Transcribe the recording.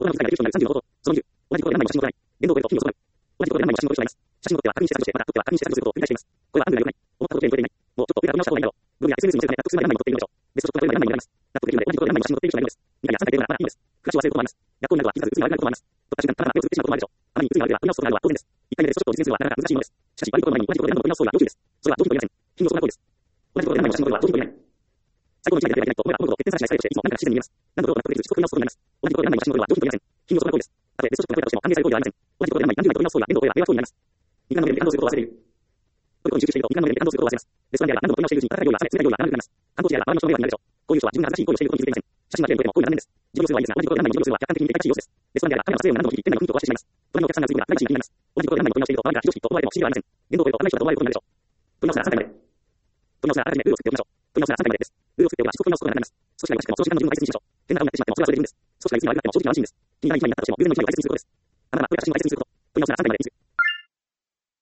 オーダーの記載が30のこと、その20、同じことで何枚も写真を撮らない。電動ベルと金を損なう。同じことで何枚も写真を撮ります。写真を撮っては確認して削除して、また撮っては確認して削除することを繰り返しています。これはアングルが良くない。思ったことでに撮れていない。もうちょっとデータを見直した方がいいだろう。ブログや SNS に載せるため納得するまで何枚も撮っているのでしょう。別途ちょっとこれまで何枚もやります。納得できるので同じことで何枚も写真を撮っている人がいるのです。みたいな3回でまだいいのです。暮らしを忘れることもあります。学校になどは気づかず鬱になることもあります。撮った瞬間ただ手をつけてしまうこともあるでしょう。あまりに鬱になるでは撮り直すことがあるのは当然です。1回目で少しずつ実践するのはなかなか難しいものです。しかし、悪いことの前に同じことで何度も撮り直すことが要注意です。それは上品と言えません。品の損な行為です。同じことで何枚も写真を撮るのは上品と言えない。最後の1枚でやればいけないと思えば思うほど徹底されしない作業としていつも何か不自然に見えます。何度もどうとなく繰り返し撮り直すことになります。同じことで何枚も写真を撮るのは上品と言えません。品の損な行為です。たとえ別途ちょっとの声だとしても歓迎される行為ではありません。同じことで何枚何十枚撮り直す行為は面倒と声は迷惑行為になります。二眼の目で感動することを忘れている。撮ることに集中していると二眼の目で感動することを忘れます。レストランであれば何度も撮り直しているうちに温かい料理は冷たい料理は長くなります。観光地であれば周りの人の迷惑になるでしょう。こういう人は自分が恥ずかしい行為をしていることに気づいていません。写真は綺麗に撮れても行為が難点です。自分のするはいいですが、同じことで何枚も自分のするは客観的に理解しい様子です。レストランであればカメラの撮影を何度も切り、店内の雰囲気を壊してしまいます。隣のお客さんがついているがプライバシーが気になります。同じことで何枚も撮り直していると周りが非常識と思われても不思議はありません。電動ベルと危ない人だと思われることになるでしょう。撮り直すなら3回まで。撮り直すならあらかじめルールを作っておきましょう。撮り直すなら3回までです。ルールを作っておけばしつこく撮り直すことがなくなります。少しが忙しくても長時間の自分の大切にしましょう。変な顔になってしまってもそれはそれでいいんです。少しがいつに悪くなっても正直が安心です。気にならない一枚になったとしても偶然の一枚を大切にすることです。あなたはこれ写真を大切にすること。撮り直すなら3回までいいです。